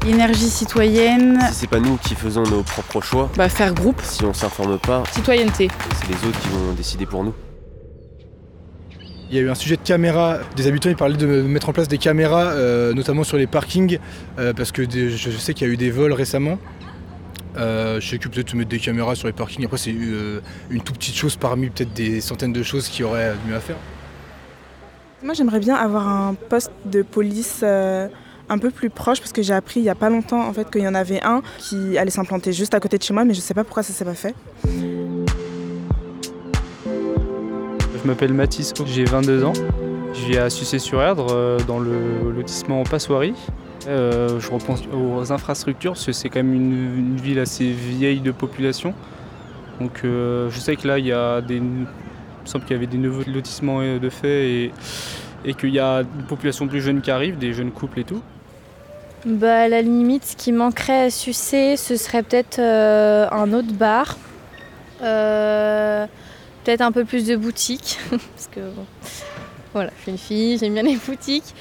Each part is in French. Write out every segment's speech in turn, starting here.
Énergie citoyenne. Si c'est pas nous qui faisons nos propres choix, Faire groupe. si on s'informe pas, Citoyenneté. c'est les autres qui vont décider pour nous. Il y a eu un sujet de caméra, des habitants ils parlaient de mettre en place des caméras, notamment sur les parkings, parce que je sais qu'il y a eu des vols récemment. Je sais que peut-être mettre des caméras sur les parkings, après c'est une toute petite chose parmi peut-être des centaines de choses qu'il y aurait mieux à faire. Moi j'aimerais bien avoir un poste de police un peu plus proche, parce que j'ai appris il n'y a pas longtemps en fait, qu'il y en avait un qui allait s'implanter juste à côté de chez moi, mais je ne sais pas pourquoi ça s'est pas fait. Je m'appelle Mathis, j'ai 22 ans. Je vis à Sucé-sur-Erdre, dans le lotissement Passoirie. Je repense aux infrastructures, parce que c'est quand même une ville assez vieille de population. Donc je sais que là, il me semble qu'il y avait des nouveaux lotissements de fait et qu'il y a une population plus jeune qui arrive, des jeunes couples et tout. À la limite, ce qui manquerait à Sucé, ce serait peut-être un autre bar. Peut-être un peu plus de boutiques, parce que bon, voilà, je suis une fille, j'aime bien les boutiques.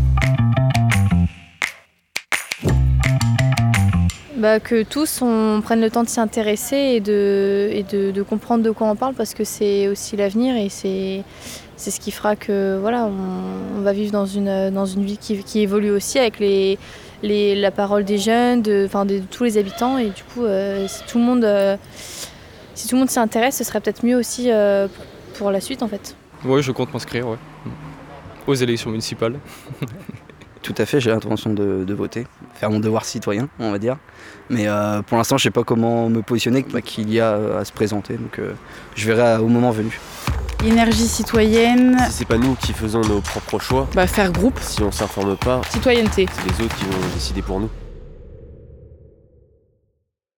Que tous on prenne le temps de s'y intéresser et de comprendre de quoi on parle, parce que c'est aussi l'avenir et c'est ce qui fera que voilà, on va vivre dans une vie qui évolue aussi avec la parole des jeunes, de tous les habitants, et du coup si tout le monde s'y intéresse, ce serait peut-être mieux aussi pour la suite en fait. Oui, je compte m'inscrire aux élections municipales. Tout à fait, j'ai l'intention de voter, faire mon devoir citoyen, on va dire. Mais pour l'instant, je ne sais pas comment me positionner, qu'il y a à se présenter, donc je verrai au moment venu. Énergie citoyenne. Si c'est pas nous qui faisons nos propres choix, Faire groupe. si on s'informe pas, Citoyenneté. c'est les autres qui vont décider pour nous.